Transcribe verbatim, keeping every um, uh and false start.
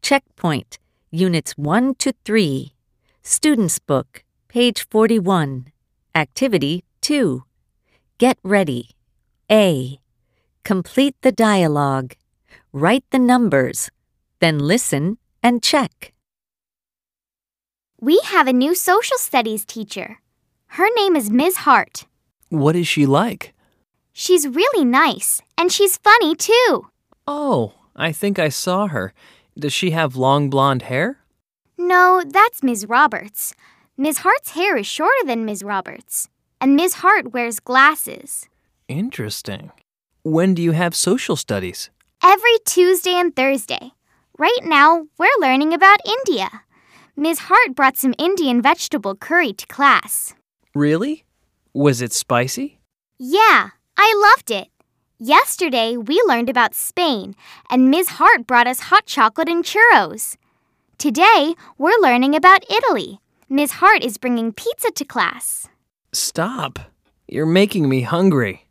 Checkpoint, Units one to three. Student's Book, page forty-one. Activity two. Get ready. A. Complete the dialogue. Write the numbers. Then listen and check. We have a new social studies teacher. Her name is Miz Hart. What is she like? She's really nice, and she's funny too. Oh, I think I saw her. Does she have long blonde hair? No, that's Miz Roberts. Miz Hart's hair is shorter than Miz Roberts, and Miz Hart wears glasses. Interesting. When do you have social studies? Every Tuesday and Thursday. Right now, we're learning about India. Miz Hart brought some Indian vegetable curry to class. Really? Was it spicy? Yeah, I loved it. Yesterday, we learned about Spain, and Miz Hart brought us hot chocolate and churros. Today, we're learning about Italy. Miz Hart is bringing pizza to class. Stop. You're making me hungry.